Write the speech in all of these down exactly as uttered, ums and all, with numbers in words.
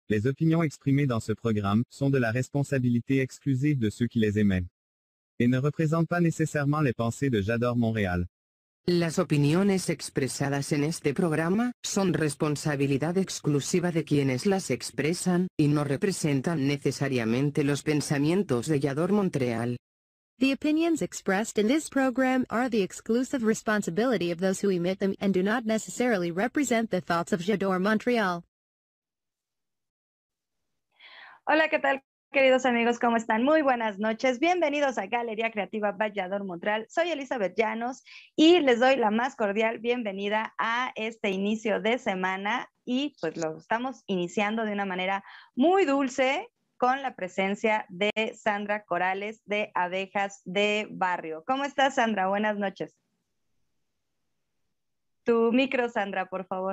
Les opinions exprimées dans ce programme sont de la responsabilité exclusive de ceux qui les émettent et ne représentent pas nécessairement les pensées de J'adore Montréal. Las opiniones expresadas en este programa son responsabilidad exclusiva de quienes las expresan y no representan necesariamente los pensamientos de J'adore Montréal. The opinions expressed in this program are the exclusive responsibility of those who emit them and do not necessarily represent the thoughts of J'adore Montréal. Hola, ¿qué tal, queridos amigos? ¿Cómo están? Muy buenas noches. Bienvenidos a Galería Creativa by J'adore Montréal. Soy Elizabeth Llanos y les doy la más cordial bienvenida a este inicio de semana y pues lo estamos iniciando de una manera muy dulce con la presencia de Sandra Corales de Abejas de Barrio. ¿Cómo estás, Sandra? Buenas noches. Tu micro, Sandra, por favor.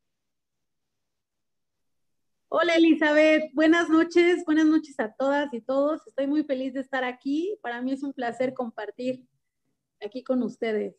Hola Elizabeth, buenas noches, buenas noches a todas y todos. Estoy muy feliz de estar aquí. Para mí es un placer compartir aquí con ustedes.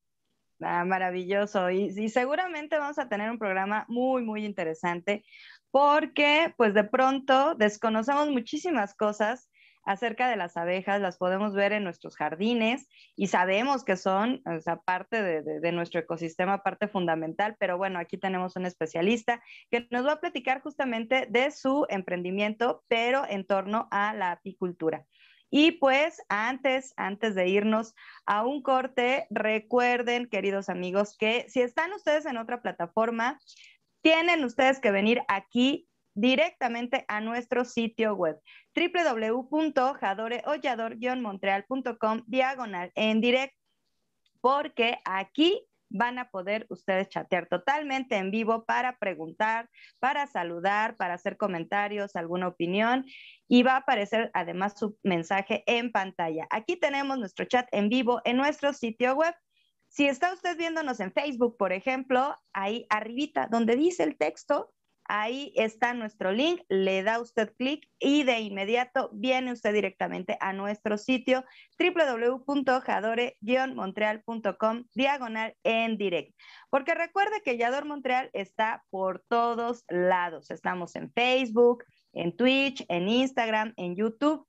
Ah, maravilloso. Y, y seguramente vamos a tener un programa muy, muy interesante porque pues de pronto desconocemos muchísimas cosas acerca de las abejas, las podemos ver en nuestros jardines y sabemos que son, o sea, parte de, de, de nuestro ecosistema, parte fundamental, pero bueno, aquí tenemos un especialista que nos va a platicar justamente de su emprendimiento, pero en torno a la apicultura. Y pues antes, antes de irnos a un corte, recuerden, queridos amigos, que si están ustedes en otra plataforma, tienen ustedes que venir aquí directamente a nuestro sitio web doble u doble u doble u punto jadore o jador guion montreal punto com diagonal en direct, porque aquí van a poder ustedes chatear totalmente en vivo para preguntar, para saludar, para hacer comentarios, alguna opinión, y va a aparecer además su mensaje en pantalla. Aquí tenemos nuestro chat en vivo en nuestro sitio web. Si está usted viéndonos en Facebook, por ejemplo, ahí arribita donde dice el texto, ahí está nuestro link, le da usted clic y de inmediato viene usted directamente a nuestro sitio doble u doble u doble u punto jadore guion montreal punto com diagonal en direct. Porque recuerde que J'adore Montréal está por todos lados. Estamos en Facebook, en Twitch, en Instagram, en YouTube.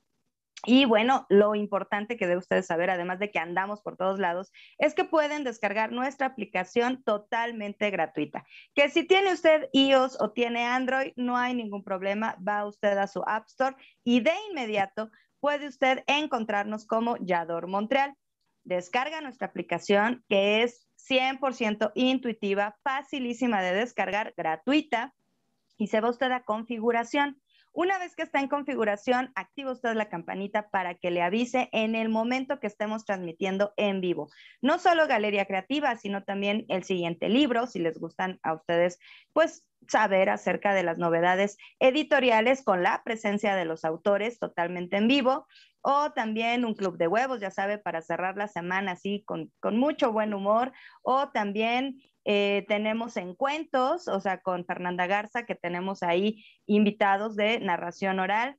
Y bueno, lo importante que deben ustedes saber, además de que andamos por todos lados, es que pueden descargar nuestra aplicación totalmente gratuita. Que si tiene usted iOS o tiene Android, no hay ningún problema. Va usted a su App Store y de inmediato puede usted encontrarnos como J'adore Montréal. Descarga nuestra aplicación, que es cien por ciento intuitiva, facilísima de descargar, gratuita, y se va usted a configuración. Una vez que está en configuración, activa usted la campanita para que le avise en el momento que estemos transmitiendo en vivo. No solo Galería Creativa, sino también el siguiente libro, si les gustan a ustedes, pues saber acerca de las novedades editoriales con la presencia de los autores totalmente en vivo, o también un club de huevos, ya sabe, para cerrar la semana así con, con mucho buen humor, o también eh, tenemos encuentros, o sea, con Fernanda Garza, que tenemos ahí invitados de narración oral.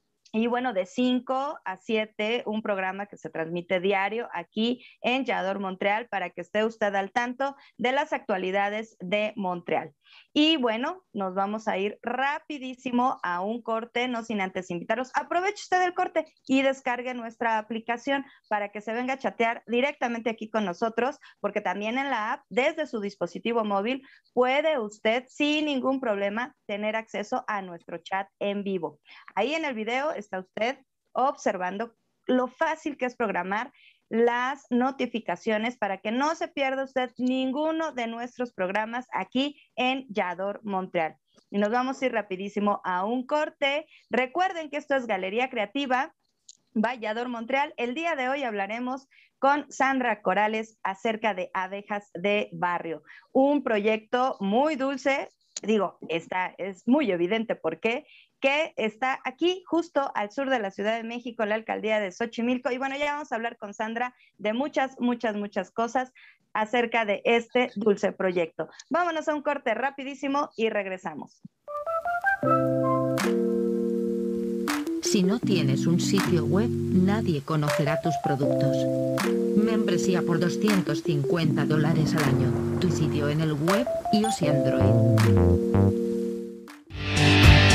Y bueno, de cinco a siete, un programa que se transmite diario aquí en J'adore Montréal para que esté usted al tanto de las actualidades de Montreal. Y bueno, nos vamos a ir rapidísimo a un corte, no sin antes invitaros. Aproveche usted el corte y descargue nuestra aplicación para que se venga a chatear directamente aquí con nosotros, porque también en la app, desde su dispositivo móvil, puede usted sin ningún problema tener acceso a nuestro chat en vivo. Ahí en el video está usted observando lo fácil que es programar las notificaciones para que no se pierda usted ninguno de nuestros programas aquí en J'adore Montréal. Y nos vamos a ir rapidísimo a un corte. Recuerden que esto es Galería Creativa by J'adore Montréal. El día de hoy hablaremos con Sandra Corales acerca de Abejas de Barrio, un proyecto muy dulce. Digo, está, es muy evidente por qué, que está aquí justo al sur de la Ciudad de México, la alcaldía de Xochimilco. Y bueno, ya vamos a hablar con Sandra de muchas, muchas, muchas cosas acerca de este dulce proyecto. Vámonos a un corte rapidísimo y regresamos. Si no tienes un sitio web, nadie conocerá tus productos. Membresía por doscientos cincuenta dólares al año. Tu sitio en el web, iOS y Android.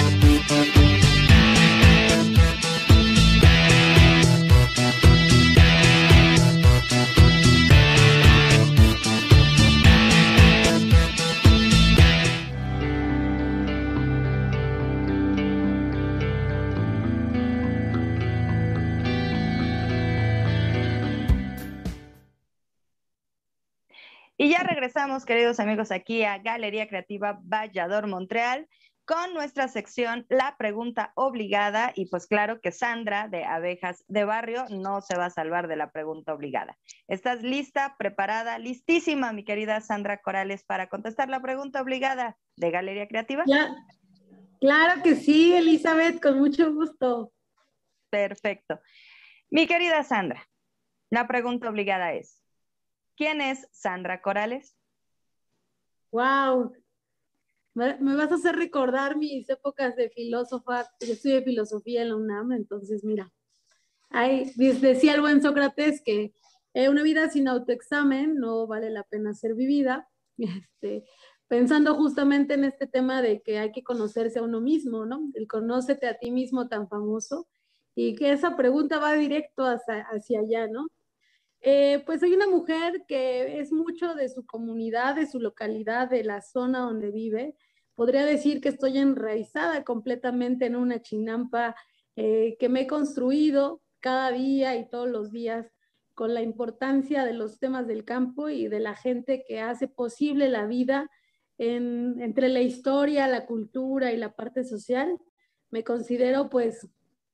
Y ya regresamos, queridos amigos, aquí a Galería Creativa Vallador Montreal con nuestra sección La Pregunta Obligada. Y pues claro que Sandra de Abejas de Barrio no se va a salvar de la pregunta obligada. ¿Estás lista, preparada, listísima, mi querida Sandra Corales, para contestar la pregunta obligada de Galería Creativa? Ya, claro que sí, Elizabeth, con mucho gusto. Perfecto. Mi querida Sandra, la pregunta obligada es, ¿quién es Sandra Corales? Wow, me, me vas a hacer recordar mis épocas de filósofa. Yo estudié filosofía en la UNAM, entonces mira, hay, decía el buen Sócrates que eh, una vida sin autoexamen no vale la pena ser vivida. Este, pensando justamente en este tema de que hay que conocerse a uno mismo, ¿no? El conócete a ti mismo tan famoso, y que esa pregunta va directo hacia, hacia allá, ¿no? Eh, pues soy una mujer que es mucho de su comunidad, de su localidad, de la zona donde vive. Podría decir que estoy enraizada completamente en una chinampa eh, que me he construido cada día y todos los días con la importancia de los temas del campo y de la gente que hace posible la vida en, entre la historia, la cultura y la parte social. Me considero pues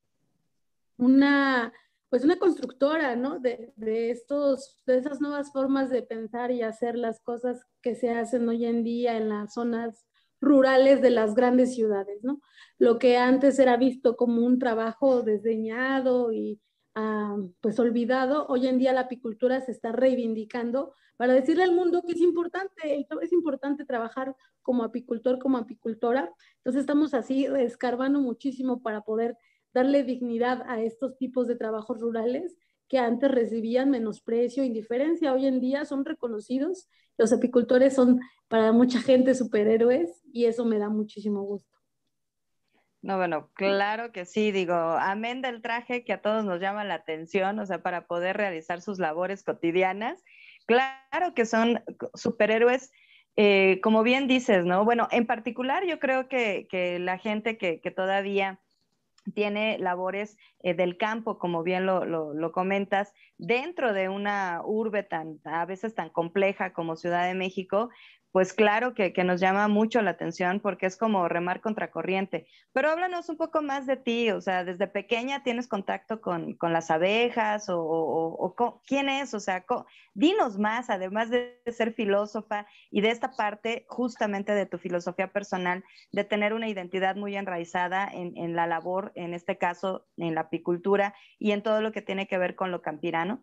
una, pues una constructora, ¿no? De, de, estos, de esas nuevas formas de pensar y hacer las cosas que se hacen hoy en día en las zonas rurales de las grandes ciudades, ¿no? Lo que antes era visto como un trabajo desdeñado y uh, pues olvidado, hoy en día la apicultura se está reivindicando para decirle al mundo que es importante, es importante trabajar como apicultor, como apicultora. Entonces estamos así escarbando muchísimo para poder darle dignidad a estos tipos de trabajos rurales que antes recibían menosprecio, indiferencia. Hoy en día son reconocidos. Los apicultores son para mucha gente superhéroes y eso me da muchísimo gusto. No, bueno, claro que sí, digo, amén del traje que a todos nos llama la atención, o sea, para poder realizar sus labores cotidianas. Claro que son superhéroes, eh, como bien dices, ¿no? Bueno, en particular yo creo que, que la gente que, que todavía tiene labores eh, del campo, como bien lo, lo, lo comentas, dentro de una urbe tan, a veces tan compleja como Ciudad de México, pues claro que, que nos llama mucho la atención porque es como remar contracorriente. Pero háblanos un poco más de ti, o sea, desde pequeña tienes contacto con, con las abejas o, o, o, o quién es, o sea, co, dinos más, además de ser filósofa y de esta parte justamente de tu filosofía personal, de tener una identidad muy enraizada en, en la labor, en este caso en la apicultura y en todo lo que tiene que ver con lo campirano.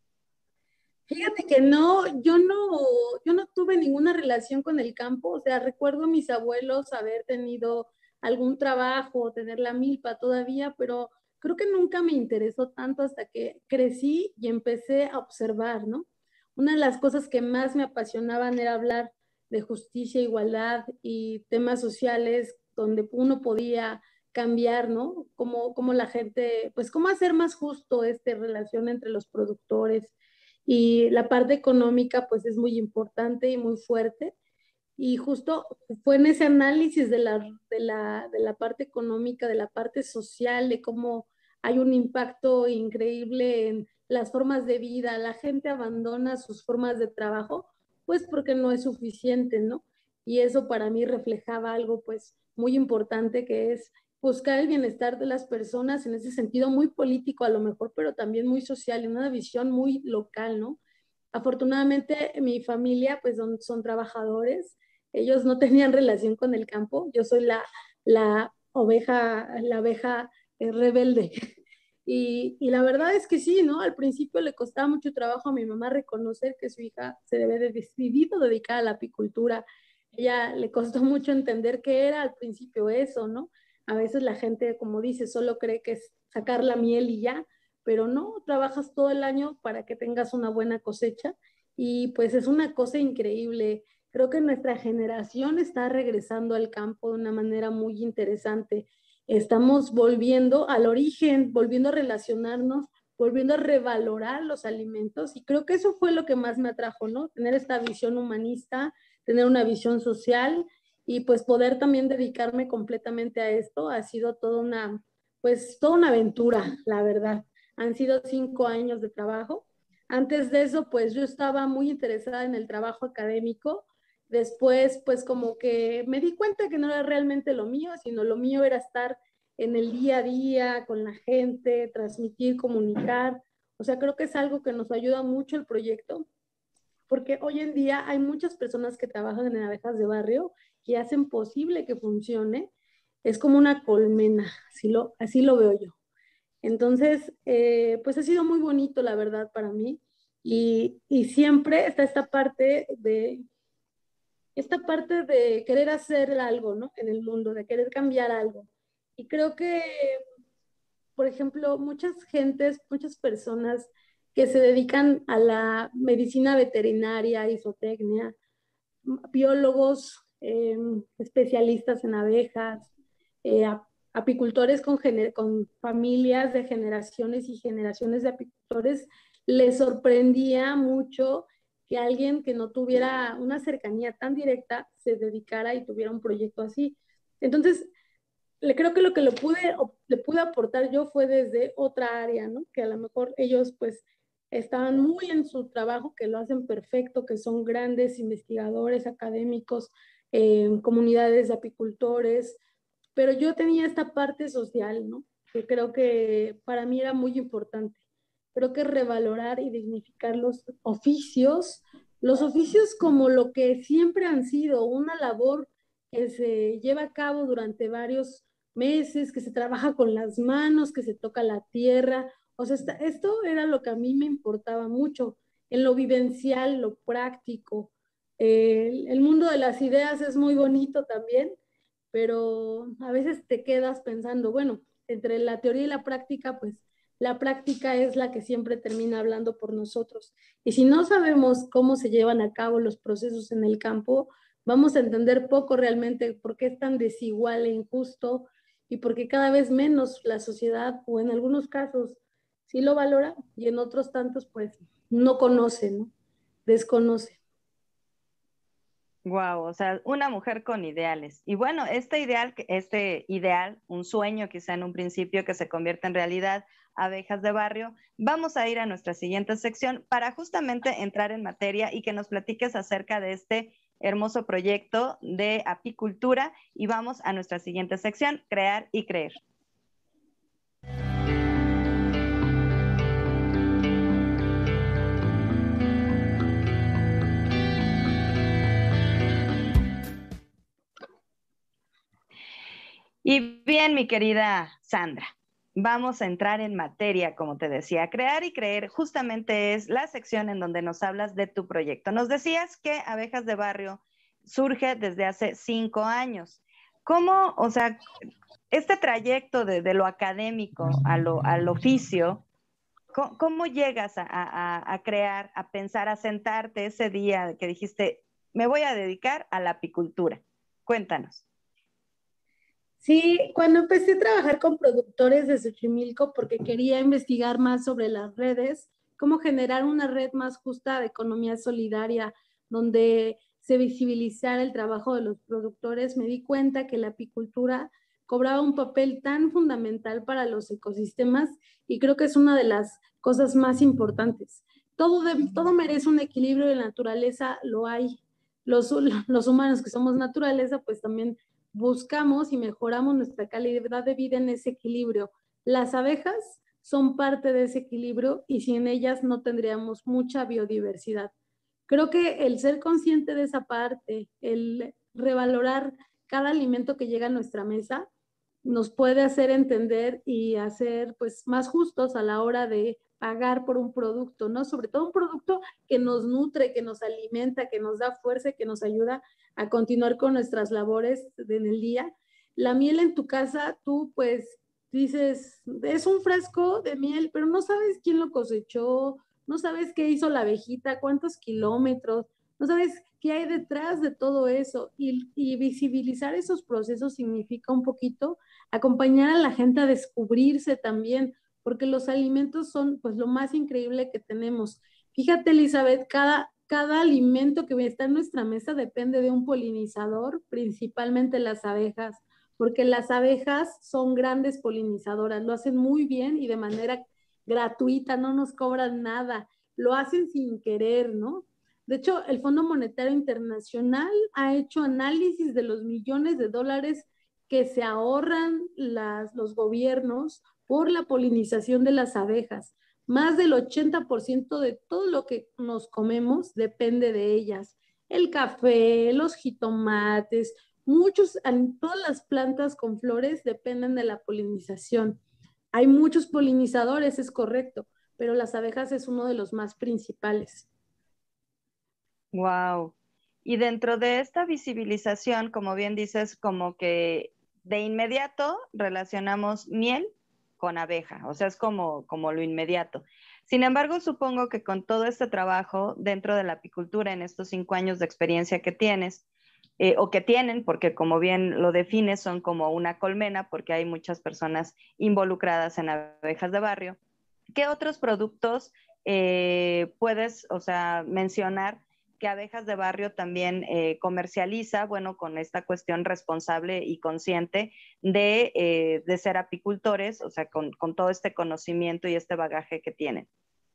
Fíjate que no, yo no, yo no tuve ninguna relación con el campo, o sea, recuerdo a mis abuelos haber tenido algún trabajo, tener la milpa todavía, pero creo que nunca me interesó tanto hasta que crecí y empecé a observar, ¿no? Una de las cosas que más me apasionaban era hablar de justicia, igualdad y temas sociales donde uno podía cambiar, ¿no? Cómo, cómo la gente, pues cómo hacer más justo esta relación entre los productores y la parte económica pues es muy importante y muy fuerte. Y justo fue en ese análisis de la, de la, de la parte económica, de la parte social, de cómo hay un impacto increíble en las formas de vida, la gente abandona sus formas de trabajo, pues porque no es suficiente, ¿no? Y eso para mí reflejaba algo pues muy importante que es buscar el bienestar de las personas en ese sentido muy político a lo mejor, pero también muy social, en una visión muy local, ¿no? Afortunadamente mi familia pues son, son trabajadores, ellos no tenían relación con el campo, yo soy la, la oveja, la abeja eh, rebelde. Y, y la verdad es que sí, ¿no? Al principio le costaba mucho trabajo a mi mamá reconocer que su hija se debe de decidido dedicar a la apicultura. Ella le costó mucho entender qué era al principio eso, ¿no? A veces la gente, como dice, solo cree que es sacar la miel y ya, pero no, trabajas todo el año para que tengas una buena cosecha y pues es una cosa increíble. Creo que nuestra generación está regresando al campo de una manera muy interesante. Estamos volviendo al origen, volviendo a relacionarnos, volviendo a revalorar los alimentos y creo que eso fue lo que más me atrajo, ¿no? Tener esta visión humanista, tener una visión social y pues poder también dedicarme completamente a esto ha sido toda una, pues toda una aventura, la verdad. Han sido cinco años de trabajo, Antes de eso, pues yo estaba muy interesada en el trabajo académico. Después, pues como que me di cuenta que no era realmente lo mío, sino lo mío era estar en el día a día con la gente, transmitir, comunicar. O sea, creo que es algo que nos ayuda mucho el proyecto, porque hoy en día hay muchas personas que trabajan en abejas de barrio que hacen posible que funcione. Es como una colmena, así lo, así lo veo yo. Entonces, eh, pues ha sido muy bonito, la verdad, para mí. Y, y siempre está esta parte de, esta parte de querer hacer algo, ¿no? En el mundo, de querer cambiar algo. Y creo que, por ejemplo, muchas gentes, muchas personas que se dedican a la medicina veterinaria, isotecnia, biólogos, eh, especialistas en abejas, eh, apicultores con, con familias de generaciones y generaciones de apicultores, les sorprendía mucho que alguien que no tuviera una cercanía tan directa se dedicara y tuviera un proyecto así. Entonces, le creo que lo que le pude, le pude aportar yo fue desde otra área, ¿no? Que a lo mejor ellos pues estaban muy en su trabajo, que lo hacen perfecto, que son grandes investigadores académicos, eh, comunidades de apicultores, pero yo tenía esta parte social, ¿no? Que creo que para mí era muy importante. Creo que revalorar y dignificar los oficios, los oficios como lo que siempre han sido, una labor que se lleva a cabo durante varios meses, que se trabaja con las manos, que se toca la tierra. O sea, esta, esto era lo que a mí me importaba mucho, en lo vivencial, lo práctico. Eh, el, el mundo de las ideas es muy bonito también, pero a veces te quedas pensando, bueno, entre la teoría y la práctica, pues la práctica es la que siempre termina hablando por nosotros. Y si no sabemos cómo se llevan a cabo los procesos en el campo, vamos a entender poco realmente por qué es tan desigual e injusto y porque cada vez menos la sociedad, o en algunos casos, sí lo valora y en otros tantos, pues, no conoce, ¿no? Desconoce. Wow, o sea, una mujer con ideales. Y bueno, este ideal, este ideal, un sueño quizá en un principio que se convierte en realidad, abejas de barrio, vamos a ir a nuestra siguiente sección para justamente entrar en materia y que nos platiques acerca de este hermoso proyecto de apicultura y vamos a nuestra siguiente sección, crear y creer. Y bien, mi querida Sandra, vamos a entrar en materia, como te decía. Crear y creer justamente es la sección en donde nos hablas de tu proyecto. Nos decías que Abejas de Barrio surge desde hace cinco años. ¿Cómo, o sea, este trayecto de, de lo académico a lo, al oficio, ¿cómo, cómo llegas a, a, a crear, a pensar, a sentarte ese día que dijiste, me voy a dedicar a la apicultura? Cuéntanos. Sí, cuando empecé a trabajar con productores de Xochimilco porque quería investigar más sobre las redes, cómo generar una red más justa de economía solidaria, donde se visibilizara el trabajo de los productores, me di cuenta que la apicultura cobraba un papel tan fundamental para los ecosistemas y creo que es una de las cosas más importantes. Todo, de, todo merece un equilibrio de la naturaleza, lo hay. Los, los humanos que somos naturaleza, pues también buscamos y mejoramos nuestra calidad de vida en ese equilibrio. Las abejas son parte de ese equilibrio y sin ellas no tendríamos mucha biodiversidad. Creo que el ser consciente de esa parte, el revalorar cada alimento que llega a nuestra mesa, nos puede hacer entender y hacer pues más justos a la hora de pagar por un producto, ¿no? Sobre todo un producto que nos nutre, que nos alimenta, que nos da fuerza, que nos ayuda a continuar con nuestras labores en el día. La miel en tu casa, tú pues dices, es un frasco de miel, pero no sabes quién lo cosechó, no sabes qué hizo la abejita, cuántos kilómetros, no sabes qué hay detrás de todo eso. Y, y visibilizar esos procesos significa un poquito acompañar a la gente a descubrirse también, porque los alimentos son pues lo más increíble que tenemos. Fíjate, Elizabeth, cada, cada alimento que está en nuestra mesa depende de un polinizador, principalmente las abejas, porque las abejas son grandes polinizadoras, lo hacen muy bien y de manera gratuita, no nos cobran nada. lo hacen sin querer, ¿no? De hecho, el Fondo Monetario Internacional ha hecho análisis de los millones de dólares que se ahorran las, los gobiernos por la polinización de las abejas. Más del ochenta por ciento de todo lo que nos comemos depende de ellas. El café, los jitomates, muchos, todas las plantas con flores dependen de la polinización. Hay muchos polinizadores, es correcto, pero las abejas es uno de los más principales. Wow. Y dentro de esta visibilización, como bien dices, como que de inmediato relacionamos miel con abeja, o sea, es como, como lo inmediato. Sin embargo, supongo que con todo este trabajo dentro de la apicultura, en estos cinco años de experiencia que tienes, eh, o que tienen, porque como bien lo defines, son como una colmena, porque hay muchas personas involucradas en abejas de barrio. ¿Qué otros productos eh, puedes, o sea, mencionar que Abejas de Barrio también eh, comercializa, bueno, con esta cuestión responsable y consciente de, eh, de ser apicultores, o sea, con, con todo este conocimiento y este bagaje que tienen?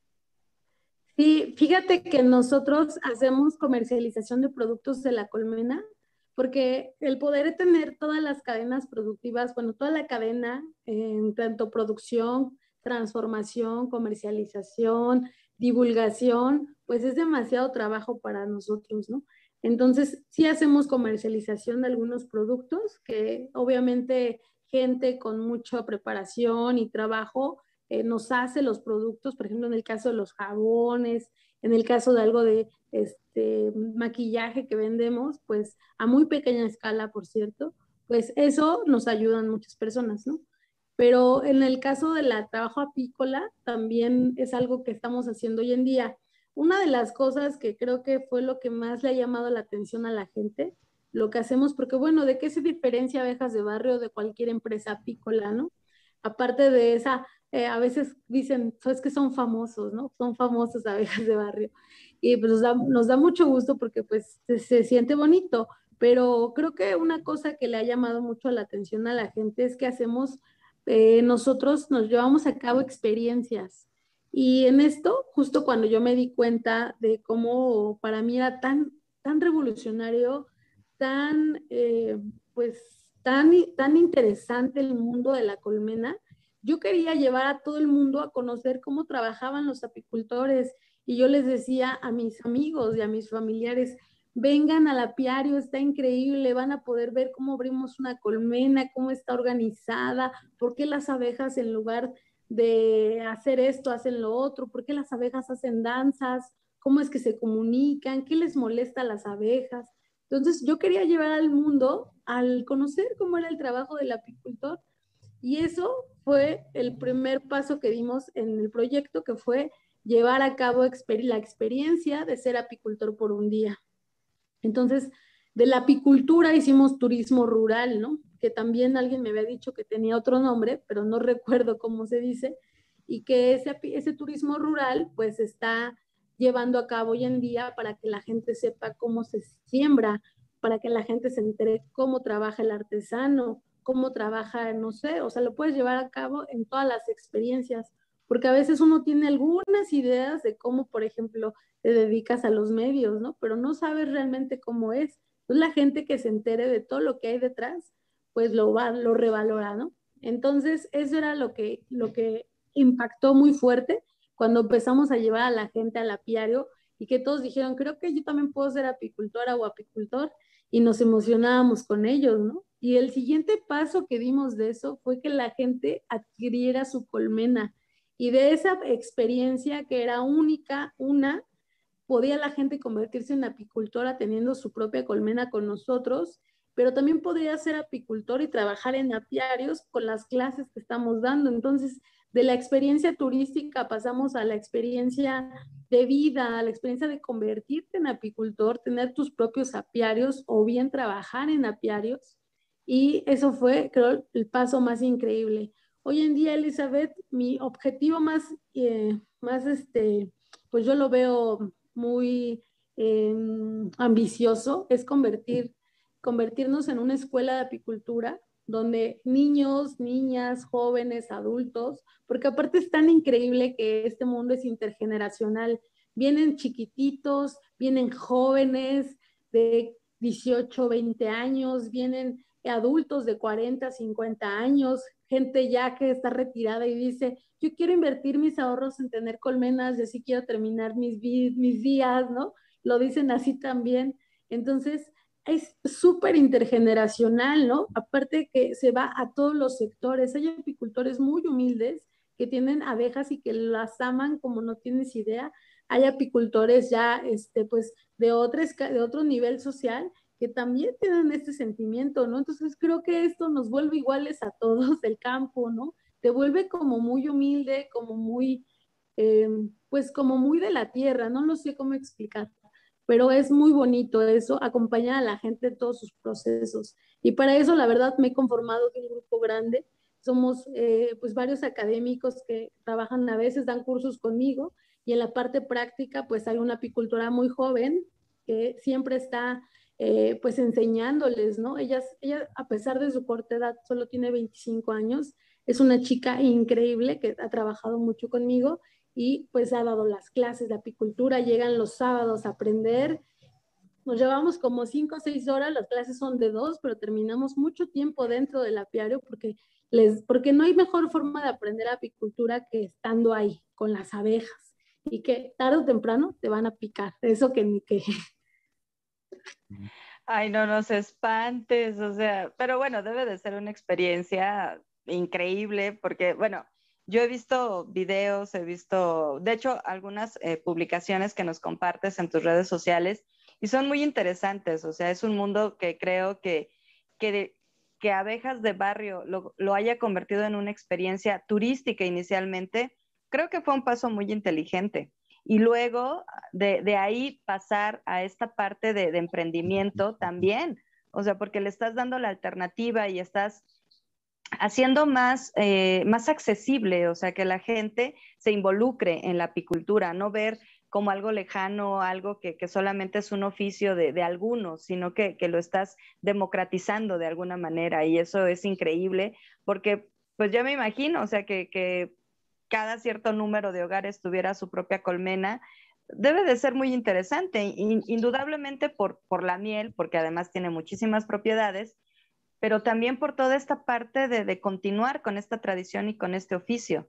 Sí, fíjate que nosotros hacemos comercialización de productos de la colmena, porque el poder tener todas las cadenas productivas, bueno, toda la cadena en tanto producción, transformación, comercialización, divulgación, pues es demasiado trabajo para nosotros, ¿no? Entonces, sí hacemos comercialización de algunos productos que obviamente gente con mucha preparación y trabajo eh, nos hace los productos, por ejemplo, en el caso de los jabones, en el caso de algo de este maquillaje que vendemos, pues a muy pequeña escala, por cierto, pues eso nos ayudan muchas personas, ¿no? Pero en el caso del trabajo apícola, también es algo que estamos haciendo hoy en día. Una de las cosas que creo que fue lo que más le ha llamado la atención a la gente, lo que hacemos, porque bueno, ¿de qué se diferencia Abejas de Barrio de cualquier empresa apícola, no? Aparte de esa, eh, a veces dicen, es que son famosos, ¿no? Son famosos Abejas de Barrio. Y pues nos da, nos da mucho gusto porque pues se, se siente bonito, pero creo que una cosa que le ha llamado mucho la atención a la gente es que hacemos eh, nosotros nos llevamos a cabo experiencias. Y en esto, justo cuando yo me di cuenta de cómo para mí era tan, tan revolucionario, tan, eh, pues, tan, tan interesante el mundo de la colmena, yo quería llevar a todo el mundo a conocer cómo trabajaban los apicultores. Y yo les decía a mis amigos y a mis familiares, vengan al apiario, está increíble, van a poder ver cómo abrimos una colmena, cómo está organizada, por qué las abejas en lugar de hacer esto hacen lo otro, por qué las abejas hacen danzas, cómo es que se comunican, qué les molesta a las abejas. Entonces yo quería llevar al mundo al conocer cómo era el trabajo del apicultor y eso fue el primer paso que dimos en el proyecto, que fue llevar a cabo exper- la experiencia de ser apicultor por un día. Entonces, de la apicultura hicimos turismo rural, ¿no? Que también alguien me había dicho que tenía otro nombre, pero no recuerdo cómo se dice, y que ese, ese turismo rural pues está llevando a cabo hoy en día para que la gente sepa cómo se siembra, para que la gente se entere cómo trabaja el artesano, cómo trabaja, no sé, o sea, lo puedes llevar a cabo en todas las experiencias, porque a veces uno tiene algunas ideas de cómo, por ejemplo, te dedicas a los medios, ¿no? Pero no sabes realmente cómo es. Entonces la gente que se entere de todo lo que hay detrás, pues lo va, lo revalora, ¿no? Entonces eso era lo que, lo que impactó muy fuerte cuando empezamos a llevar a la gente al apiario y que todos dijeron, creo que yo también puedo ser apicultora o apicultor y nos emocionábamos con ellos, ¿no? Y el siguiente paso que dimos de eso fue que la gente adquiriera su colmena y de esa experiencia que era única, una, podía la gente convertirse en apicultora teniendo su propia colmena con nosotros, pero también podría ser apicultor y trabajar en apiarios con las clases que estamos dando. Entonces, de la experiencia turística pasamos a la experiencia de vida, a la experiencia de convertirte en apicultor, tener tus propios apiarios o bien trabajar en apiarios. Y eso fue, creo, el paso más increíble. Hoy en día, Elizabeth, mi objetivo más, eh, más este, pues yo lo veo muy eh, ambicioso, es convertir, convertirnos en una escuela de apicultura donde niños, niñas, jóvenes, adultos, porque aparte es tan increíble que este mundo es intergeneracional. Vienen chiquititos, vienen jóvenes de dieciocho, veinte años, vienen adultos de cuarenta, cincuenta años, gente ya que está retirada y dice, yo quiero invertir mis ahorros en tener colmenas y así quiero terminar mis, mis días, ¿no? Lo dicen así también. Entonces, es súper intergeneracional, ¿no? Aparte que se va a todos los sectores. Hay apicultores muy humildes que tienen abejas y que las aman como no tienes idea. Hay apicultores ya, este, pues, de, otras, de otro nivel social que también tienen este sentimiento, ¿no? Entonces creo que esto nos vuelve iguales a todos del campo, ¿no? Te vuelve como muy humilde, como muy, eh, pues como muy de la tierra, no lo sé cómo explicar, pero es muy bonito eso, acompañar a la gente en todos sus procesos. Y para eso, la verdad, me he conformado de un grupo grande. Somos eh, pues varios académicos que trabajan a veces, dan cursos conmigo, y en la parte práctica, pues hay una apicultora muy joven que siempre está eh, pues enseñándoles, ¿no? Ella, ella, a pesar de su corta edad, solo tiene veinticinco años, es una chica increíble que ha trabajado mucho conmigo y pues ha dado las clases de apicultura, llegan los sábados a aprender, nos llevamos como cinco o seis horas, las clases son de dos, pero terminamos mucho tiempo dentro del apiario porque, les, porque no hay mejor forma de aprender apicultura que estando ahí con las abejas y que tarde o temprano te van a picar, eso que ni que... Ay, no nos espantes, o sea, pero bueno, debe de ser una experiencia increíble porque, bueno, yo he visto videos, he visto, de hecho, algunas eh, publicaciones que nos compartes en tus redes sociales y son muy interesantes, o sea, es un mundo que creo que, que, que Abejas de Barrio lo, lo haya convertido en una experiencia turística inicialmente, creo que fue un paso muy inteligente. Y luego de, de ahí pasar a esta parte de, de emprendimiento también, o sea, porque le estás dando la alternativa y estás haciendo más, eh, más accesible, o sea, que la gente se involucre en la apicultura, no ver como algo lejano, algo que, que solamente es un oficio de, de algunos, sino que, que lo estás democratizando de alguna manera y eso es increíble porque pues ya me imagino, o sea, que, que cada cierto número de hogares tuviera su propia colmena, debe de ser muy interesante, indudablemente por, por la miel, porque además tiene muchísimas propiedades, pero también por toda esta parte de, de continuar con esta tradición y con este oficio.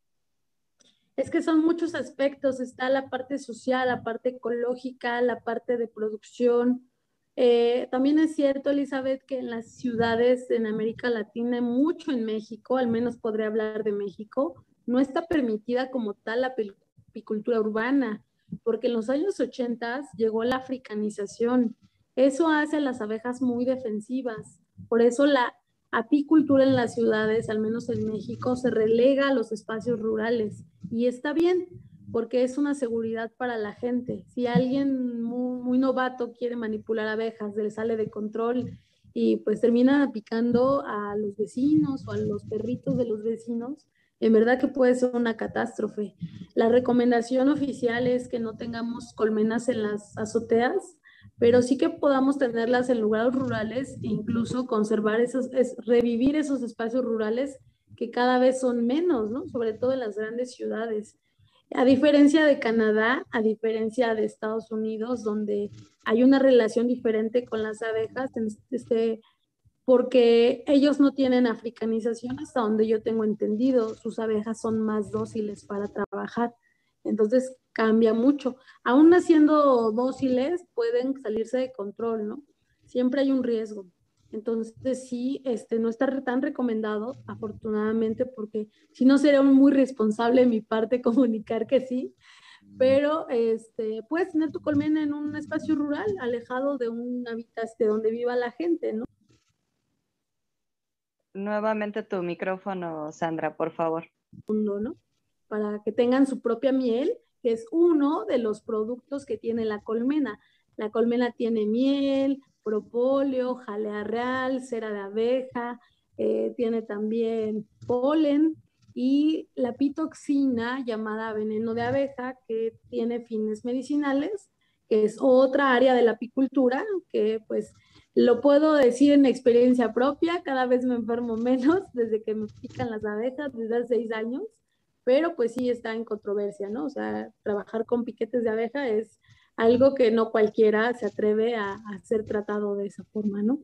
Es que son muchos aspectos, está la parte social, la parte ecológica, la parte de producción. Eh, también es cierto, Elizabeth, que en las ciudades en América Latina, mucho en México, al menos podré hablar de México, no está permitida como tal la apicultura urbana, porque en los años ochenta llegó la africanización. Eso hace a las abejas muy defensivas. Por eso la apicultura en las ciudades, al menos en México, se relega a los espacios rurales. Y está bien, porque es una seguridad para la gente. Si alguien muy, muy novato quiere manipular abejas, le sale de control y pues termina picando a los vecinos o a los perritos de los vecinos, en verdad que puede ser una catástrofe. La recomendación oficial es que no tengamos colmenas en las azoteas, pero sí que podamos tenerlas en lugares rurales e incluso conservar esos, es, revivir esos espacios rurales que cada vez son menos, ¿no? Sobre todo en las grandes ciudades. A diferencia de Canadá, a diferencia de Estados Unidos, donde hay una relación diferente con las abejas, este, porque ellos no tienen africanización hasta donde yo tengo entendido, sus abejas son más dóciles para trabajar, entonces cambia mucho. Aún siendo dóciles, pueden salirse de control, ¿no? Siempre hay un riesgo. Entonces sí, este, no está tan recomendado, afortunadamente, porque si no sería muy responsable de mi parte comunicar que sí, pero este, puedes tener tu colmena en un espacio rural, alejado de un hábitat de donde viva la gente, ¿no? Nuevamente tu micrófono, Sandra, por favor. ¿No? Para que tengan su propia miel, que es uno de los productos que tiene la colmena. La colmena tiene miel, propóleo, jalea real, cera de abeja, eh, tiene también polen y la pitoxina llamada veneno de abeja que tiene fines medicinales, que es otra área de la apicultura que pues lo puedo decir en experiencia propia, cada vez me enfermo menos desde que me pican las abejas, desde hace seis años, pero pues sí está en controversia, ¿no? O sea, trabajar con piquetes de abeja es algo que no cualquiera se atreve a, a ser tratado de esa forma, ¿no?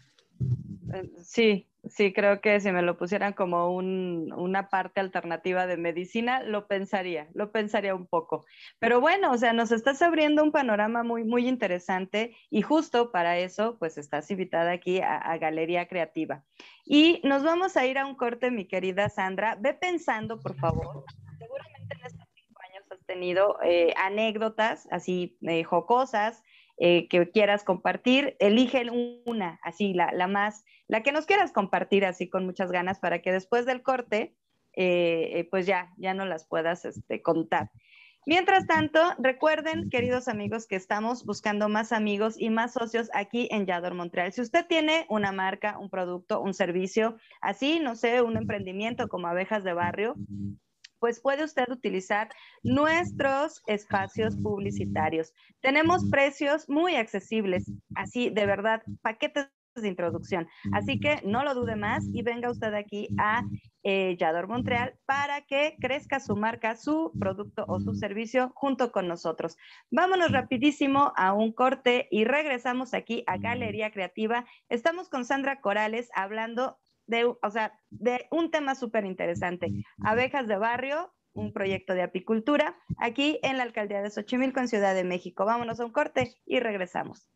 Sí, sí, creo que si me lo pusieran como un, una parte alternativa de medicina, lo pensaría, lo pensaría un poco. Pero bueno, o sea, nos estás abriendo un panorama muy, muy interesante y justo para eso, pues estás invitada aquí a, a Galería Creativa. Y nos vamos a ir a un corte, mi querida Sandra. Ve pensando, por favor. Seguramente en estos cinco años has tenido eh, anécdotas así eh, jocosas, eh, que quieras compartir. Elige una, así, la, la más, la que nos quieras compartir así con muchas ganas para que después del corte, eh, eh, pues ya, ya no las puedas este, contar. Mientras tanto, recuerden, queridos amigos, que estamos buscando más amigos y más socios aquí en Yador Montreal. Si usted tiene una marca, un producto, un servicio, así, no sé, un emprendimiento como Abejas de Barrio, pues puede usted utilizar nuestros espacios publicitarios. Tenemos precios muy accesibles, así de verdad, paquetes de introducción. Así que no lo dude más y venga usted aquí a eh, Yador Montreal para que crezca su marca, su producto o su servicio junto con nosotros. Vámonos rapidísimo a un corte y regresamos aquí a Galería Creativa. Estamos con Sandra Corales hablando de, o sea, de un tema súper interesante. Abejas de Barrio, un proyecto de apicultura, aquí en la alcaldía de Xochimilco, en Ciudad de México. Vámonos a un corte y regresamos.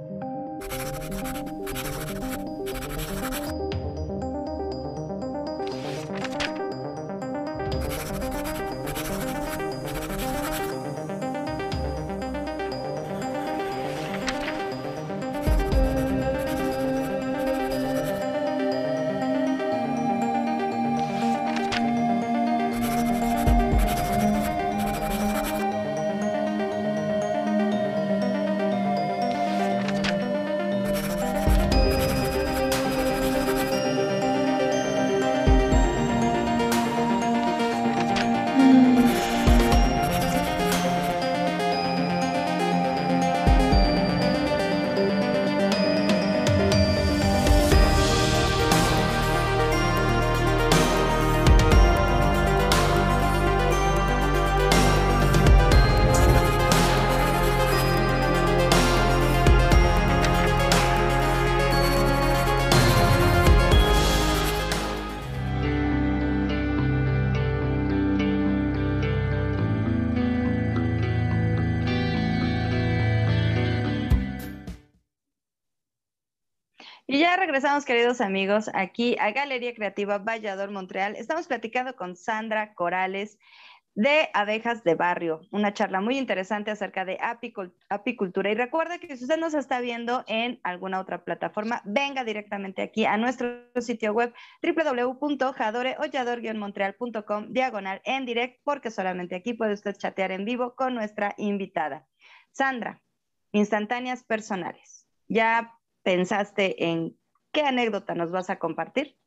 Y ya regresamos, queridos amigos, aquí a Galería Creativa Vallador Montreal. Estamos platicando con Sandra Corales de Abejas de Barrio, una charla muy interesante acerca de apicul apicultura. Y recuerda que si usted nos está viendo en alguna otra plataforma, venga directamente aquí a nuestro sitio web w w w punto jadore o yador guion montreal punto com diagonal en direct, porque solamente aquí puede usted chatear en vivo con nuestra invitada. Sandra, instantáneas personales. ¿Ya pensaste en qué anécdota nos vas a compartir?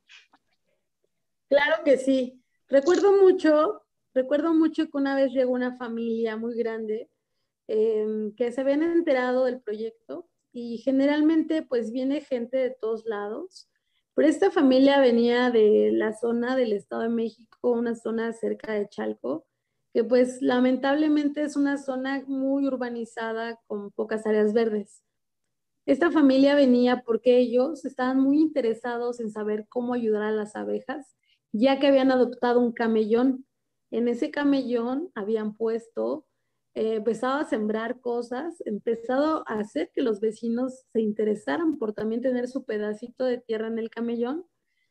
Claro que sí. Recuerdo mucho, recuerdo mucho que una vez llegó una familia muy grande eh, que se habían enterado del proyecto y generalmente pues viene gente de todos lados, pero esta familia venía de la zona del Estado de México, una zona cerca de Chalco, que pues lamentablemente es una zona muy urbanizada con pocas áreas verdes. Esta familia venía porque ellos estaban muy interesados en saber cómo ayudar a las abejas, ya que habían adoptado un camellón. En ese camellón habían puesto, eh, empezado a sembrar cosas, empezado a hacer que los vecinos se interesaran por también tener su pedacito de tierra en el camellón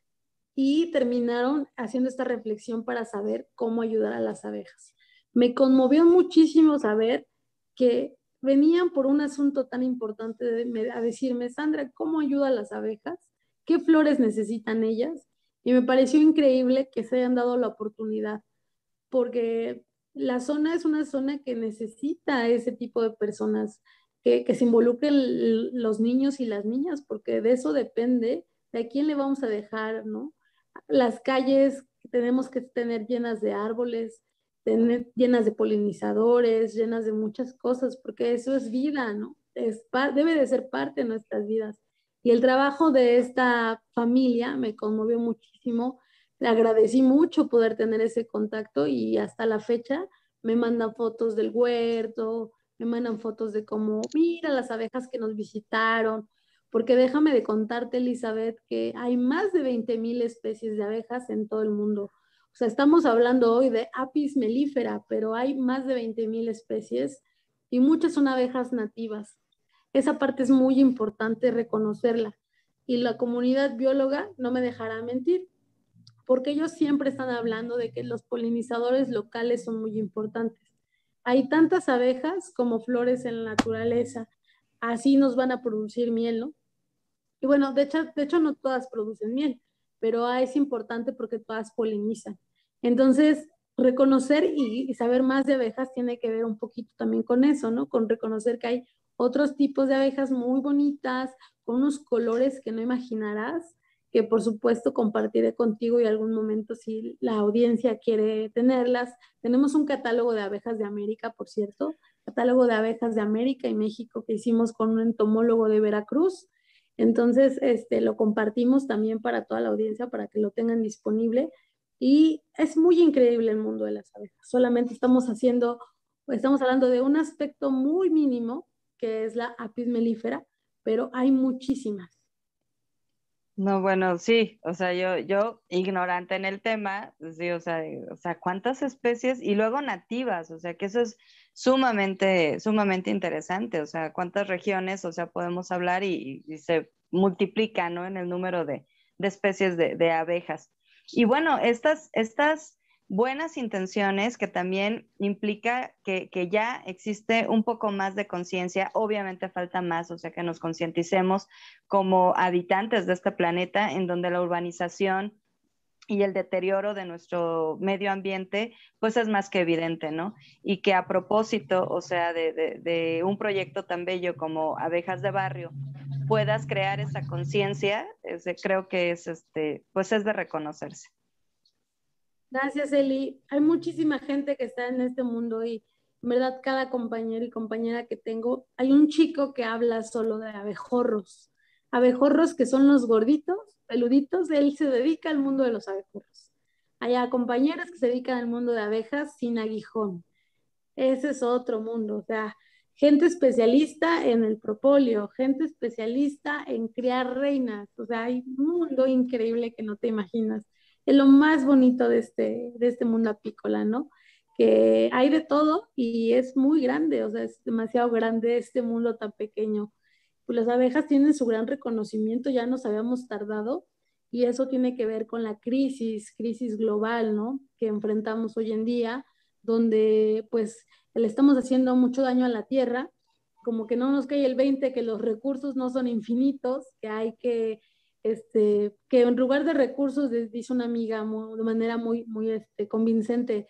y terminaron haciendo esta reflexión para saber cómo ayudar a las abejas. Me conmovió muchísimo saber que venían por un asunto tan importante de, a decirme, Sandra, ¿cómo ayuda a las abejas? ¿Qué flores necesitan ellas? Y me pareció increíble que se hayan dado la oportunidad, porque la zona es una zona que necesita ese tipo de personas, que, que se involucren los niños y las niñas, porque de eso depende de a quién le vamos a dejar, ¿no? Las calles tenemos que tener llenas de árboles, tener, llenas de polinizadores, llenas de muchas cosas, porque eso es vida, ¿no? Es, debe de ser parte de nuestras vidas. Y el trabajo de esta familia me conmovió muchísimo. le agradecí mucho poder tener ese contacto y hasta la fecha me mandan fotos del huerto, me mandan fotos de cómo, mira las abejas que nos visitaron, porque déjame de contarte, Elizabeth, que hay más de veinte mil especies de abejas en todo el mundo. O sea, estamos hablando hoy de Apis mellifera, pero hay más de veinte mil especies y muchas son abejas nativas. Esa parte es muy importante reconocerla. Y la comunidad bióloga no me dejará mentir, porque ellos siempre están hablando de que los polinizadores locales son muy importantes. Hay tantas abejas como flores en la naturaleza, así nos van a producir miel, ¿no? Y bueno, de hecho, de hecho no todas producen miel, pero es importante porque todas polinizan. Entonces, reconocer y, y saber más de abejas tiene que ver un poquito también con eso, ¿no? Con reconocer que hay otros tipos de abejas muy bonitas, con unos colores que no imaginarás, que por supuesto compartiré contigo y algún momento si la audiencia quiere tenerlas. Tenemos un catálogo de abejas de América, por cierto, catálogo de abejas de América y México que hicimos con un entomólogo de Veracruz. Entonces, este, lo compartimos también para toda la audiencia para que lo tengan disponible. Y es muy increíble el mundo de las abejas. Solamente estamos haciendo, estamos hablando de un aspecto muy mínimo, que es la Apis mellifera, pero hay muchísimas. No, bueno, sí, o sea, yo, yo ignorante en el tema, sí, o sea, o sea, cuántas especies y luego nativas, o sea, que eso es sumamente, sumamente interesante, o sea, cuántas regiones, o sea, podemos hablar y, y se multiplica, ¿no? En el número de, de especies de, de abejas. Y bueno, estas, estas buenas intenciones que también implica que, que ya existe un poco más de conciencia, obviamente falta más, o sea, que nos concienticemos como habitantes de este planeta en donde la urbanización y el deterioro de nuestro medio ambiente, pues es más que evidente, ¿no? Y que a propósito, o sea, de, de, de un proyecto tan bello como Abejas de Barrio, puedas crear esa conciencia, creo que es, este, pues es de reconocerse. Gracias, Eli. Hay muchísima gente que está en este mundo y en verdad cada compañero y compañera que tengo, hay un chico que habla solo de abejorros. Abejorros que son los gorditos, peluditos, él se dedica al mundo de los abejorros. Hay compañeras que se dedican al mundo de abejas sin aguijón. Ese es otro mundo, o sea, gente especialista en el propóleo, gente especialista en criar reinas, o sea, hay un mundo increíble que no te imaginas. Es lo más bonito de este, de este mundo apícola, ¿no? Que hay de todo y es muy grande, o sea, es demasiado grande este mundo tan pequeño. Pues las abejas tienen su gran reconocimiento, ya nos habíamos tardado, y eso tiene que ver con la crisis, crisis global, ¿no? Que enfrentamos hoy en día, donde pues le estamos haciendo mucho daño a la tierra, como que no nos cae el veinte, que los recursos no son infinitos, que hay que, este, que en lugar de recursos, dice una amiga muy, de manera muy, muy este, convincente,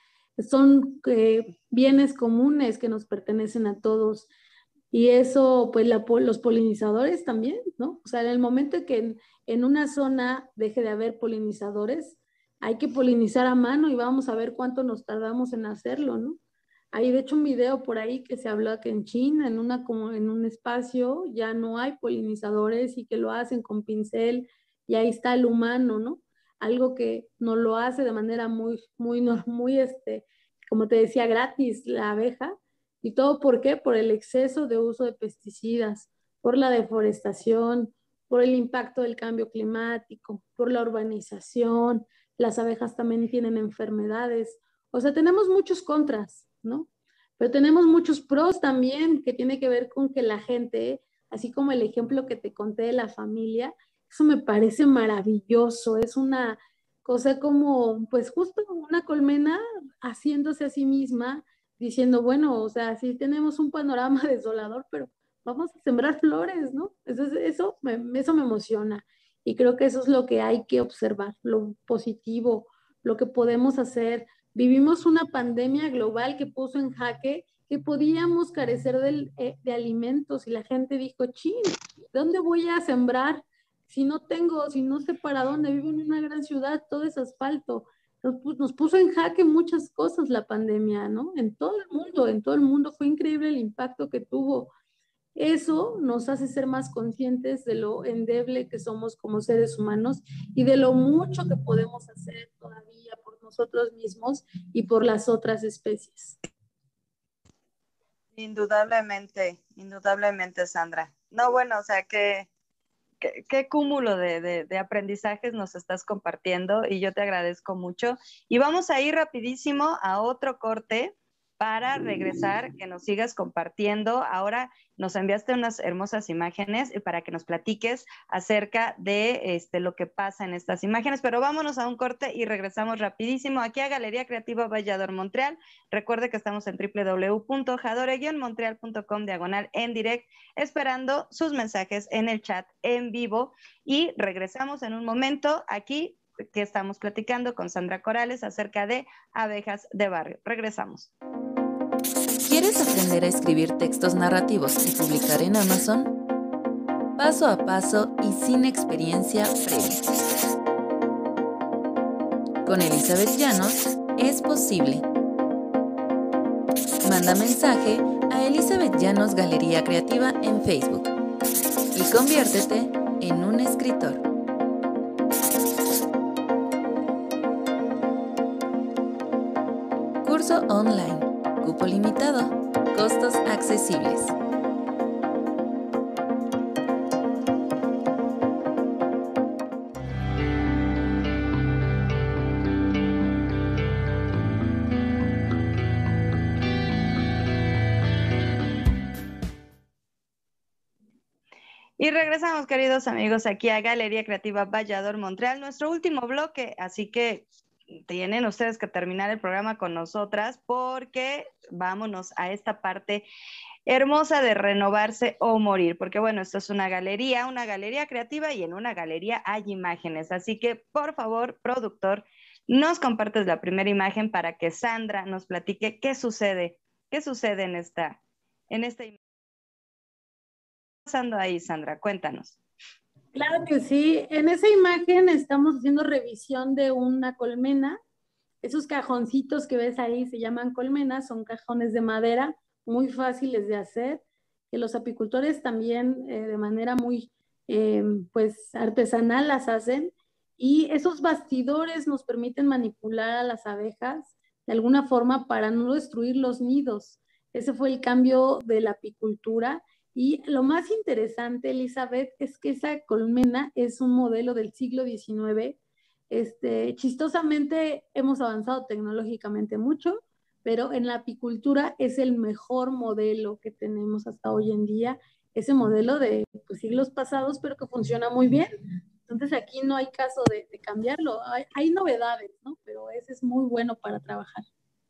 son eh, bienes comunes que nos pertenecen a todos. Y eso, pues la, los polinizadores también, ¿no? O sea, en el momento que en, en una zona deje de haber polinizadores, hay que polinizar a mano y vamos a ver cuánto nos tardamos en hacerlo, ¿no? Hay de hecho un video por ahí que se habló que en China, en, una, como en un espacio, ya no hay polinizadores y que lo hacen con pincel y ahí está el humano, ¿no? Algo que no lo hace de manera muy, muy, muy, este, como te decía, gratis la abeja. ¿Y todo por qué? Por el exceso de uso de pesticidas, por la deforestación, por el impacto del cambio climático, por la urbanización. Las abejas también tienen enfermedades. O sea, tenemos muchos contras, ¿no? Pero tenemos muchos pros también, que tiene que ver con que la gente, así como el ejemplo que te conté de la familia, eso me parece maravilloso. Es una cosa como, pues justo una colmena haciéndose a sí misma, diciendo, bueno, o sea, sí tenemos un panorama desolador, pero vamos a sembrar flores, ¿no? Eso, eso, me, eso me emociona y creo que eso es lo que hay que observar, lo positivo, lo que podemos hacer. Vivimos una pandemia global que puso en jaque que podíamos carecer de, eh, de alimentos y la gente dijo, chin, ¿dónde voy a sembrar? Si no tengo, si no sé para dónde, vivo en una gran ciudad, todo es asfalto. Nos puso en jaque muchas cosas la pandemia, ¿no? En todo el mundo, en todo el mundo. Fue increíble el impacto que tuvo. Eso nos hace ser más conscientes de lo endeble que somos como seres humanos y de lo mucho que podemos hacer todavía por nosotros mismos y por las otras especies. Indudablemente, indudablemente, Sandra. No, bueno, o sea, que Qué, qué cúmulo de, de, de aprendizajes nos estás compartiendo y yo te agradezco mucho. Y vamos a ir rapidísimo a otro corte para regresar, que nos sigas compartiendo. Ahora nos enviaste unas hermosas imágenes para que nos platiques acerca de este, lo que pasa en estas imágenes, pero vámonos a un corte y regresamos rapidísimo aquí a Galería Creativa Vallador Montreal. Recuerde que estamos en w w w punto jadore guion montreal punto com diagonal en direct, esperando sus mensajes en el chat en vivo y regresamos en un momento aquí que estamos platicando con Sandra Corrales acerca de abejas de barrio. Regresamos. ¿Quieres aprender a escribir textos narrativos y publicar en Amazon? Paso a paso y sin experiencia previa. Con Elizabeth Llanos es posible. Manda mensaje a Elizabeth Llanos Galería Creativa en Facebook y conviértete en un escritor. Curso online. Cupo limitado. Costos accesibles. Y regresamos, queridos amigos, aquí a Galería Creativa Vallador Montreal, nuestro último bloque, así que tienen ustedes que terminar el programa con nosotras porque vámonos a esta parte hermosa de renovarse o morir, porque bueno, esto es una galería, una galería creativa y en una galería hay imágenes, así que por favor, productor, nos compartes la primera imagen para que Sandra nos platique qué sucede, qué sucede en esta, en esta imagen. ¿Qué está pasando ahí, Sandra? Cuéntanos. Claro que sí. En esa imagen estamos haciendo revisión de una colmena. Esos cajoncitos que ves ahí se llaman colmenas, son cajones de madera muy fáciles de hacer, que los apicultores también eh, de manera muy eh, pues artesanal las hacen. Y esos bastidores nos permiten manipular a las abejas de alguna forma para no destruir los nidos. Ese fue el cambio de la apicultura. Y lo más interesante, Elizabeth, es que esa colmena es un modelo del siglo diecinueve. Este, chistosamente hemos avanzado tecnológicamente mucho, pero en la apicultura es el mejor modelo que tenemos hasta hoy en día, ese modelo de pues, siglos pasados, pero que funciona muy bien. Entonces aquí no hay caso de, de cambiarlo. Hay, hay novedades, ¿no? Pero ese es muy bueno para trabajar.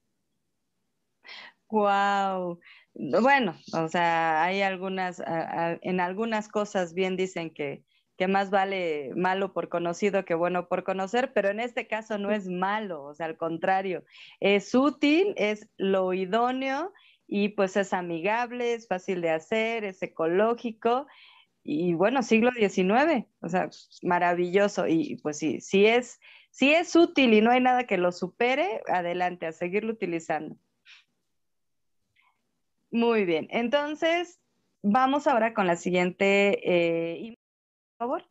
Wow. Bueno, o sea, hay algunas, a, a, en algunas cosas bien dicen que, que más vale malo por conocido que bueno por conocer, pero en este caso no es malo, o sea, al contrario, es útil, es lo idóneo y pues es amigable, es fácil de hacer, es ecológico y bueno, siglo diecinueve, o sea, maravilloso y pues sí, si es, si es útil y no hay nada que lo supere, adelante, a seguirlo utilizando. Muy bien, entonces vamos ahora con la siguiente eh, imagen, por favor.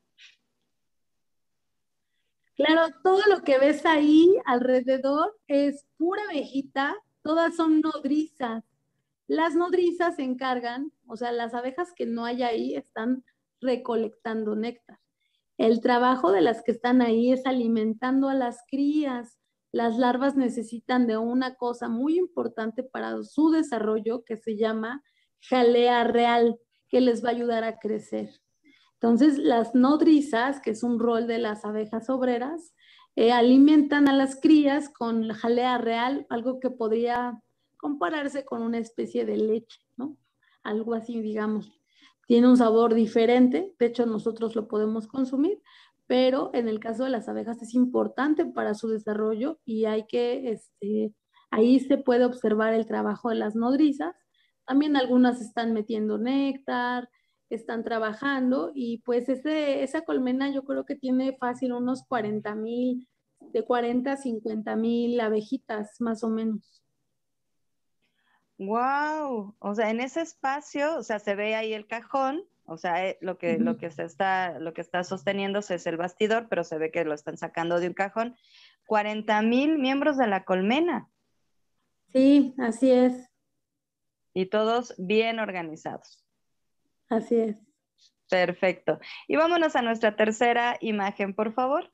Claro, todo lo que ves ahí alrededor es pura abejita, todas son nodrizas. Las nodrizas se encargan, o sea, las abejas que no hay ahí están recolectando néctar. El trabajo de las que están ahí es alimentando a las crías. Las larvas necesitan de una cosa muy importante para su desarrollo que se llama jalea real, que les va a ayudar a crecer. Entonces, las nodrizas, que es un rol de las abejas obreras, eh, alimentan a las crías con la jalea real, algo que podría compararse con una especie de leche, ¿no? Algo así, digamos. Tiene un sabor diferente, de hecho nosotros lo podemos consumir, pero en el caso de las abejas es importante para su desarrollo y hay que, este, ahí se puede observar el trabajo de las nodrizas. También algunas están metiendo néctar, están trabajando y pues ese, esa colmena yo creo que tiene fácil unos cuarenta mil, de cuarenta a cincuenta mil abejitas más o menos. Wow, o sea, en ese espacio, o sea, se ve ahí el cajón, o sea, eh, lo que, Ujú. lo que se está, lo que está sosteniéndose es el bastidor, pero se ve que lo están sacando de un cajón. cuarenta mil miembros de la colmena Sí, así es, y todos bien organizados. así es. Perfecto. Y vámonos a nuestra tercera imagen, por favor.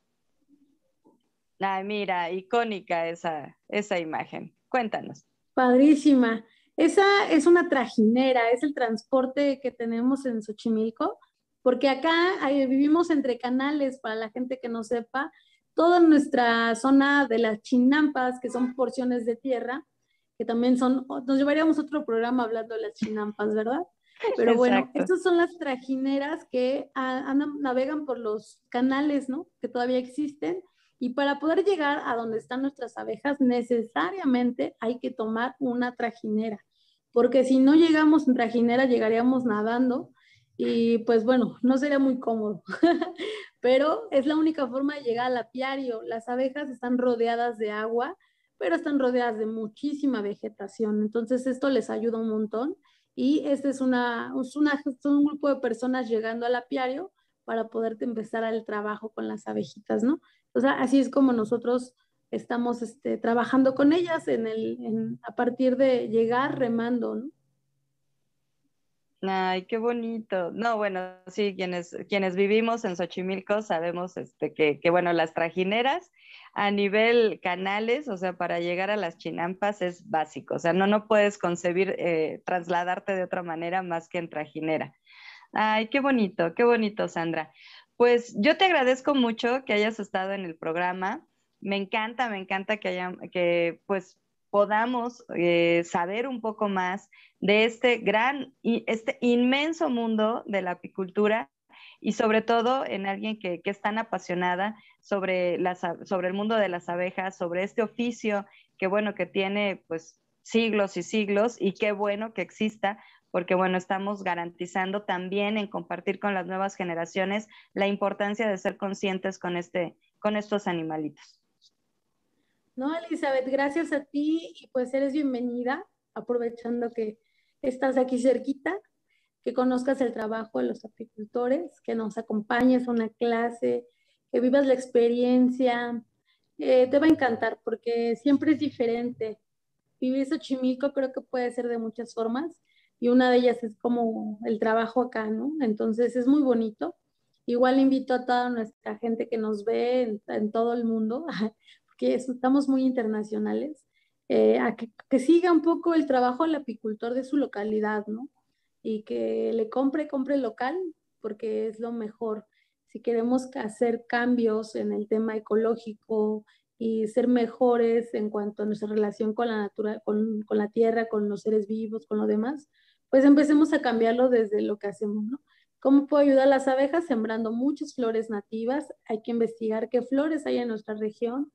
Ay, mira, icónica esa, esa imagen. Cuéntanos. Padrísima. Esa es una trajinera, es el transporte que tenemos en Xochimilco, porque acá ahí vivimos entre canales, para la gente que no sepa, toda nuestra zona de las chinampas, que son porciones de tierra, que también son, nos llevaríamos otro programa hablando de las chinampas, ¿verdad? Pero bueno, Exacto. estas son las trajineras que a, a, navegan por los canales, ¿no? Que todavía existen. Y para poder llegar a donde están nuestras abejas, necesariamente hay que tomar una trajinera, porque si no llegamos en trajinera, llegaríamos nadando y pues bueno, no sería muy cómodo, pero es la única forma de llegar al apiario. Las abejas están rodeadas de agua, pero están rodeadas de muchísima vegetación, entonces esto les ayuda un montón y este es, una, es, una, es un grupo de personas llegando al apiario para poderte empezar el trabajo con las abejitas, ¿no? O sea, así es como nosotros estamos este, trabajando con ellas en el, en, a partir de llegar remando, ¿no? Ay, qué bonito. No, bueno, sí, quienes, quienes vivimos en Xochimilco sabemos este, que, que, bueno, las trajineras a nivel canales, o sea, para llegar a las chinampas es básico. O sea, no, no puedes concebir eh, trasladarte de otra manera más que en trajinera. Ay, qué bonito, qué bonito, Sandra. Pues yo te agradezco mucho que hayas estado en el programa. Me encanta, me encanta que haya, que pues podamos eh, saber un poco más de este gran y este inmenso mundo de la apicultura y sobre todo en alguien que, que es tan apasionada sobre, las, sobre el mundo de las abejas, sobre este oficio que bueno, que tiene pues siglos y siglos y qué bueno que exista porque bueno, estamos garantizando también en compartir con las nuevas generaciones la importancia de ser conscientes con, este, con estos animalitos. No, Elizabeth, gracias a ti y pues eres bienvenida, aprovechando que estás aquí cerquita, que conozcas el trabajo de los apicultores, que nos acompañes a una clase, que vivas la experiencia. Eh, te va a encantar porque siempre es diferente. Vivir Xochimilco creo que puede ser de muchas formas y una de ellas es como el trabajo acá, ¿no? Entonces es muy bonito. Igual invito a toda nuestra gente que nos ve en, en todo el mundo, porque estamos muy internacionales, eh, a que, que siga un poco el trabajo del apicultor de su localidad, ¿no? Y que le compre, compre local, porque es lo mejor. Si queremos hacer cambios en el tema ecológico, y ser mejores en cuanto a nuestra relación con la natura, con, con la tierra, con los seres vivos, con lo demás, pues empecemos a cambiarlo desde lo que hacemos, ¿no? ¿Cómo puedo ayudar a las abejas? Sembrando muchas flores nativas. Hay que investigar qué flores hay en nuestra región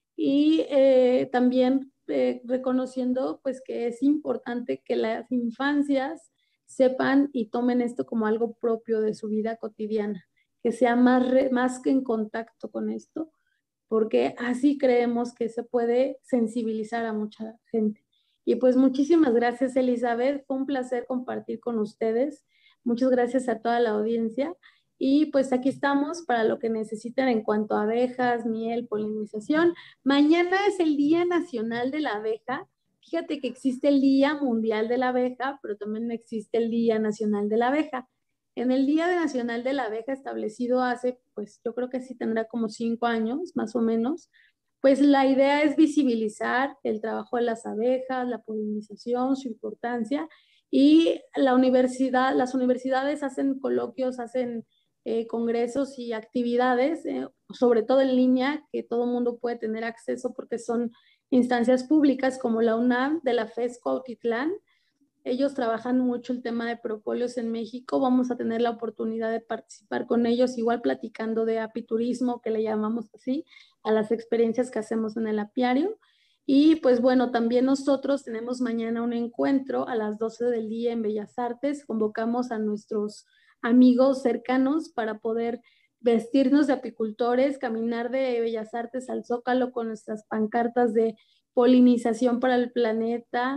y eh, también eh, reconociendo pues que es importante que las infancias sepan y tomen esto como algo propio de su vida cotidiana, que sea más, re, más que en contacto con esto, porque así creemos que se puede sensibilizar a mucha gente. Y pues muchísimas gracias, Elizabeth. Fue un placer compartir con ustedes. Muchas gracias a toda la audiencia. Y pues aquí estamos para lo que necesiten en cuanto a abejas, miel, polinización. Mañana es el Día Nacional de la Abeja. Fíjate que existe el Día Mundial de la Abeja, pero también existe el Día Nacional de la Abeja. En el Día Nacional de la Abeja establecido hace, pues yo creo que sí tendrá como cinco años, más o menos, pues la idea es visibilizar el trabajo de las abejas, la polinización, su importancia, y la universidad, las universidades hacen coloquios, hacen eh, congresos y actividades, eh, sobre todo en línea, que todo el mundo puede tener acceso porque son instancias públicas como la UNAM, de la FES Cuautitlán. Ellos trabajan mucho el tema de propóleos en México. Vamos a tener la oportunidad de participar con ellos, igual platicando de apiturismo, que le llamamos así, a las experiencias que hacemos en el apiario. Y pues bueno, también nosotros tenemos mañana un encuentro a las doce del día en Bellas Artes. Convocamos a nuestros amigos cercanos para poder vestirnos de apicultores, caminar de Bellas Artes al Zócalo con nuestras pancartas de polinización para el planeta,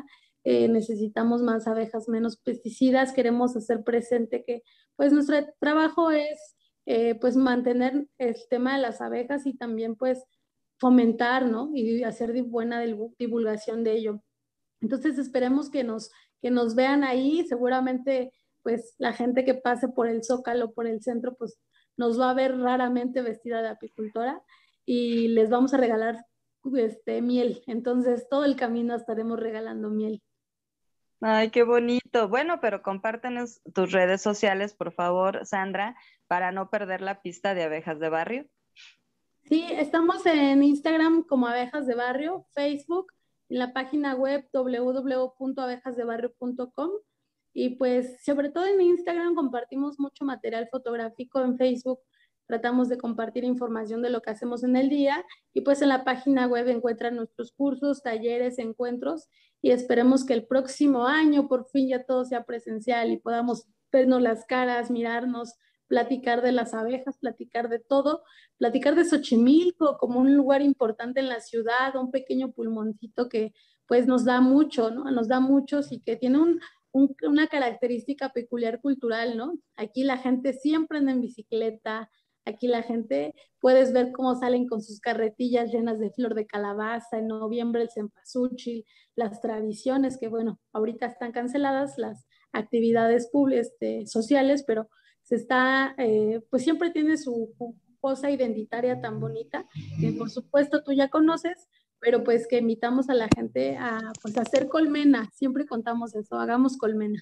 eh, necesitamos más abejas, menos pesticidas. Queremos hacer presente que pues nuestro trabajo es eh, pues mantener el tema de las abejas y también pues fomentar, ¿no? Y hacer buena divulgación de ello. Entonces esperemos que nos, que nos vean ahí. Seguramente pues la gente que pase por el Zócalo, por el centro, pues nos va a ver raramente vestida de apicultora y les vamos a regalar este, miel. Entonces todo el camino estaremos regalando miel. Ay, qué bonito. Bueno, pero compártenos tus redes sociales, por favor, Sandra, para no perder la pista de Abejas de Barrio. Sí, estamos en Instagram como Abejas de Barrio, Facebook, en la página web doble u doble u doble u punto abejas de barrio punto com y pues sobre todo en Instagram compartimos mucho material fotográfico. En Facebook tratamos de compartir información de lo que hacemos en el día y pues en la página web encuentran nuestros cursos, talleres, encuentros y esperemos que el próximo año por fin ya todo sea presencial y podamos vernos las caras, mirarnos, platicar de las abejas, platicar de todo, platicar de Xochimilco como un lugar importante en la ciudad, un pequeño pulmoncito que pues nos da mucho, ¿no? Nos da muchos y que tiene un, un, una característica peculiar cultural, ¿no? Aquí la gente siempre anda en bicicleta, aquí la gente, puedes ver cómo salen con sus carretillas llenas de flor de calabaza, en noviembre el cempasúchil, las tradiciones que, bueno, ahorita están canceladas, las actividades públicas, este, sociales, pero se está, eh, pues siempre tiene su cosa identitaria tan bonita, que por supuesto tú ya conoces, pero pues que invitamos a la gente a, pues, a hacer colmena, siempre contamos eso, hagamos colmena.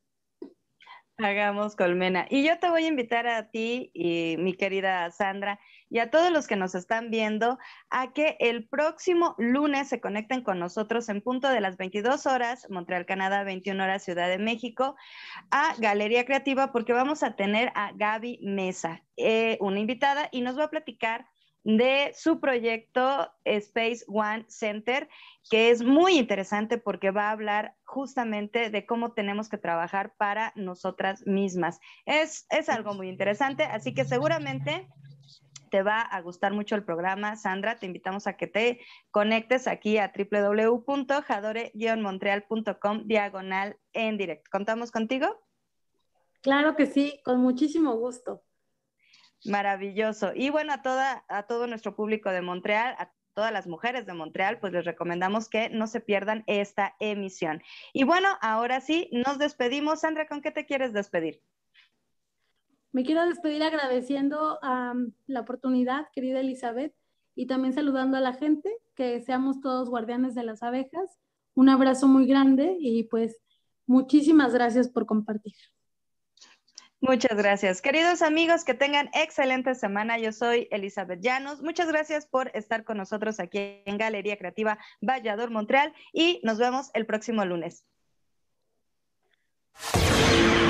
Hagamos colmena. Y yo te voy a invitar a ti, y mi querida Sandra, y a todos los que nos están viendo, a que el próximo lunes se conecten con nosotros en punto de las veintidós horas, Montreal, Canadá, veintiuna horas, Ciudad de México, a Galería Creativa, porque vamos a tener a Gaby Mesa, eh, una invitada, y nos va a platicar de su proyecto Space One Center, que es muy interesante porque va a hablar justamente de cómo tenemos que trabajar para nosotras mismas. Es, es algo muy interesante, así que seguramente te va a gustar mucho el programa. Sandra, te invitamos a que te conectes aquí a doble u doble u doble u punto jadore guion montreal punto com diagonal en directo. ¿Contamos contigo? Claro que sí, con muchísimo gusto. Maravilloso. Y bueno, a, toda, a todo nuestro público de Montreal, a todas las mujeres de Montreal, pues les recomendamos que no se pierdan esta emisión. Y bueno, ahora sí, nos despedimos. Sandra, ¿con qué te quieres despedir? Me quiero despedir agradeciendo um, la oportunidad, querida Elizabeth, y también saludando a la gente, que seamos todos guardianes de las abejas. Un abrazo muy grande y pues muchísimas gracias por compartir. Muchas gracias. Queridos amigos, que tengan excelente semana. Yo soy Elizabeth Llanos. Muchas gracias por estar con nosotros aquí en Galería Creativa Vallador, Montreal, y nos vemos el próximo lunes.